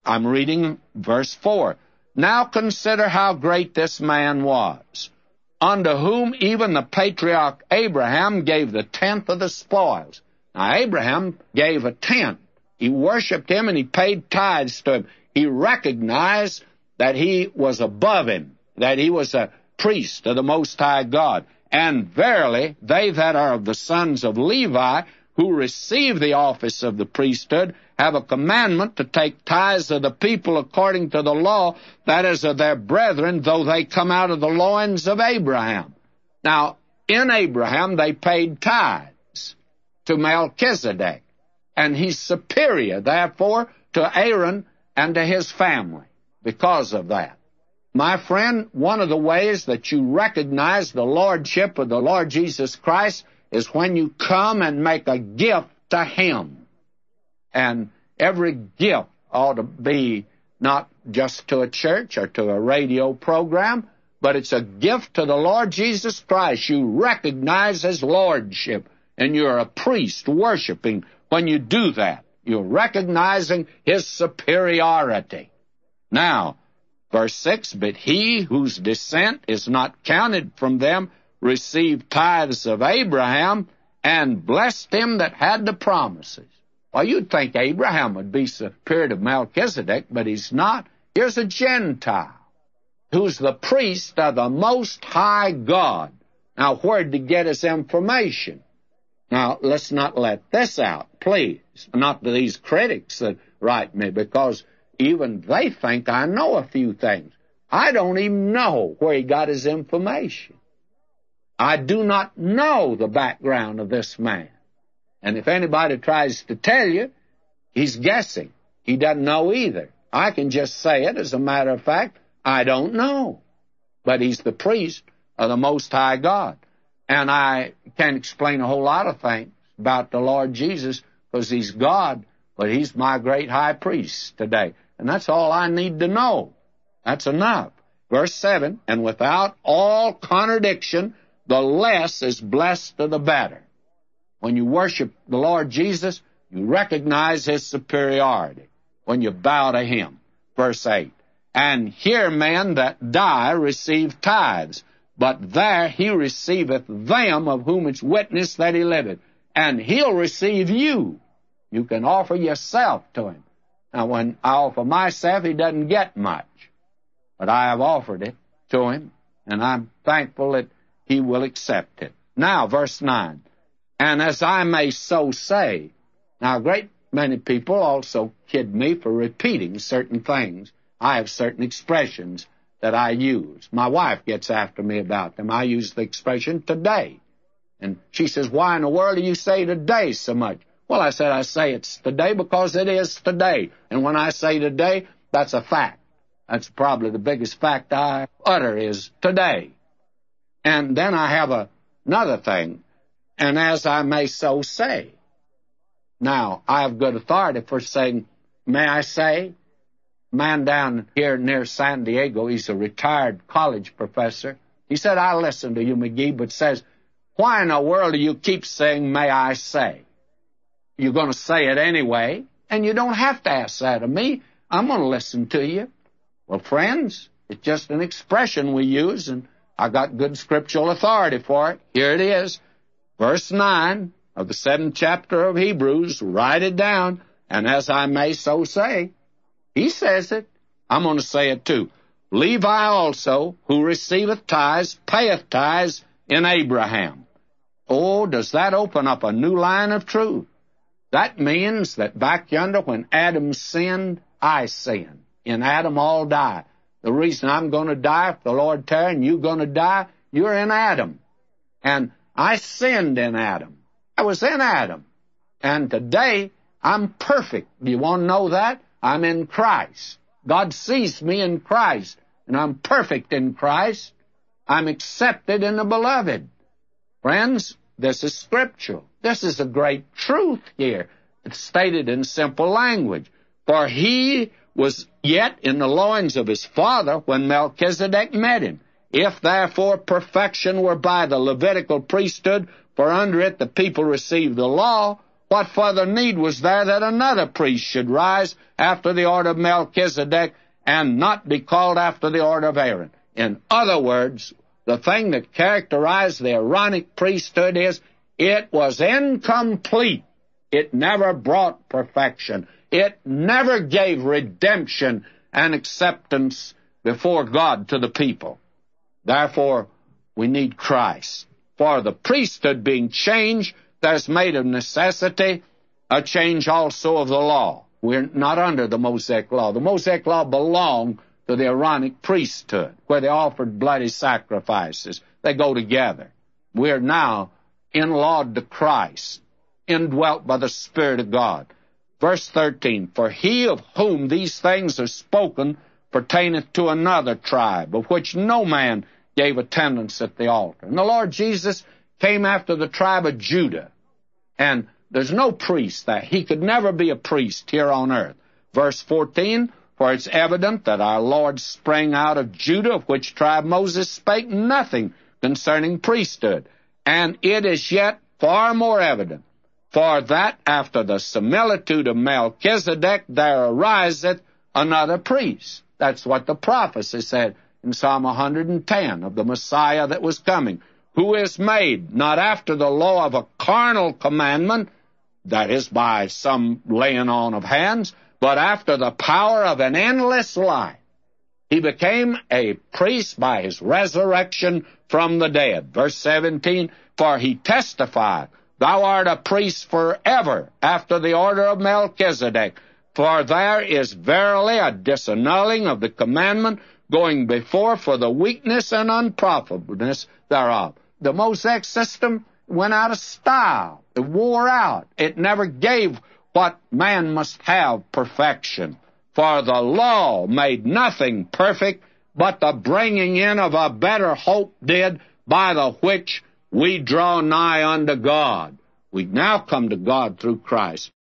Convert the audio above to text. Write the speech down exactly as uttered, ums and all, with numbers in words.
I'm reading verse four. Now consider how great this man was, unto whom even the patriarch Abraham gave the tenth of the spoils. Now, Abraham gave a tenth. He worshipped him and he paid tithes to him. He recognized that he was above him, that he was a priest of the Most High God. And verily, they that are of the sons of Levi, who receive the office of the priesthood, have a commandment to take tithes of the people according to the law, that is of their brethren, though they come out of the loins of Abraham. Now, in Abraham, they paid tithes to Melchizedek, and he's superior, therefore, to Aaron and to his family because of that. My friend, one of the ways that you recognize the lordship of the Lord Jesus Christ is when you come and make a gift to him. And every gift ought to be not just to a church or to a radio program, but it's a gift to the Lord Jesus Christ. You recognize his lordship, and you're a priest worshiping when you do that. You're recognizing his superiority. Now, verse six, but he whose descent is not counted from them received tithes of Abraham and blessed him that had the promises. Well, you'd think Abraham would be superior to Melchizedek, but he's not. Here's a Gentile who's the priest of the Most High God. Now, where'd he get his information? Now, let's not let this out, please. Not to these critics that write me, because even they think I know a few things. I don't even know where he got his information. I do not know the background of this man. And if anybody tries to tell you, he's guessing. He doesn't know either. I can just say it as a matter of fact. I don't know. But he's the priest of the Most High God. And I can't explain a whole lot of things about the Lord Jesus because he's God, but he's my great high priest today. And that's all I need to know. That's enough. Verse seven, and without all contradiction, the less is blessed of the better. When you worship the Lord Jesus, you recognize his superiority when you bow to him. Verse eight, and here men that die receive tithes, but there he receiveth them of whom it's witness that he liveth. And he'll receive you. You can offer yourself to him. Now, when I offer myself, he doesn't get much. But I have offered it to him, and I'm thankful that he will accept it. Now, verse nine, and as I may so say. Now, a great many people also kid me for repeating certain things. I have certain expressions that I use. My wife gets after me about them. I use the expression today. And she says, why in the world do you say today so much? Well, I said, I say it's today because it is today. And when I say today, that's a fact. That's probably the biggest fact I utter is today. And then I have a, another thing, and as I may so say. Now, I have good authority for saying, may I say? A man down here near San Diego, he's a retired college professor. He said, I listen to you, McGee, but says, why in the world do you keep saying, may I say? You're going to say it anyway, and you don't have to ask that of me. I'm going to listen to you. Well, friends, it's just an expression we use, and I got good scriptural authority for it. Here it is, verse nine of the seventh chapter of Hebrews. Write it down, and as I may so say. He says it. I'm going to say it too. Levi also, who receiveth tithes, payeth tithes in Abraham. Oh, does that open up a new line of truth? That means that back yonder when Adam sinned, I sinned. In Adam all die. The reason I'm going to die, if the Lord tarry and you're going to die, you're in Adam. And I sinned in Adam. I was in Adam. And today, I'm perfect. Do you want to know that? I'm in Christ. God sees me in Christ, and I'm perfect in Christ. I'm accepted in the Beloved. Friends, this is scriptural. This is a great truth here. It's stated in simple language. For he was yet in the loins of his father when Melchizedek met him. If therefore perfection were by the Levitical priesthood, for under it the people received the law, what further need was there that another priest should rise after the order of Melchizedek and not be called after the order of Aaron? In other words, the thing that characterized the Aaronic priesthood is it was incomplete. It never brought perfection. It never gave redemption and acceptance before God to the people. Therefore, we need Christ. For the priesthood being changed, there's made of necessity a change also of the law. We're not under the Mosaic law. The Mosaic law belonged to the Aaronic priesthood, where they offered bloody sacrifices. They go together. We're now in-lawed to Christ, indwelt by the Spirit of God. Verse thirteen, for he of whom these things are spoken pertaineth to another tribe, of which no man gave attendance at the altar. And the Lord Jesus came after the tribe of Judah. And there's no priest there. He could never be a priest here on earth. Verse fourteen, for it's evident that our Lord sprang out of Judah, of which tribe Moses spake nothing concerning priesthood. And it is yet far more evident, for that after the similitude of Melchizedek there ariseth another priest. That's what the prophecy said in Psalm one hundred ten of the Messiah that was coming, who is made not after the law of a carnal commandment, that is by some laying on of hands, but after the power of an endless life. He became a priest by his resurrection from the dead. Verse seventeen, for he testified, thou art a priest forever after the order of Melchizedek. For there is verily a disannulling of the commandment going before for the weakness and unprofitableness thereof. The Mosaic system went out of style. It wore out. It never gave what man must have, perfection. For the law made nothing perfect, but the bringing in of a better hope did, by the which we draw nigh unto God. We now come to God through Christ.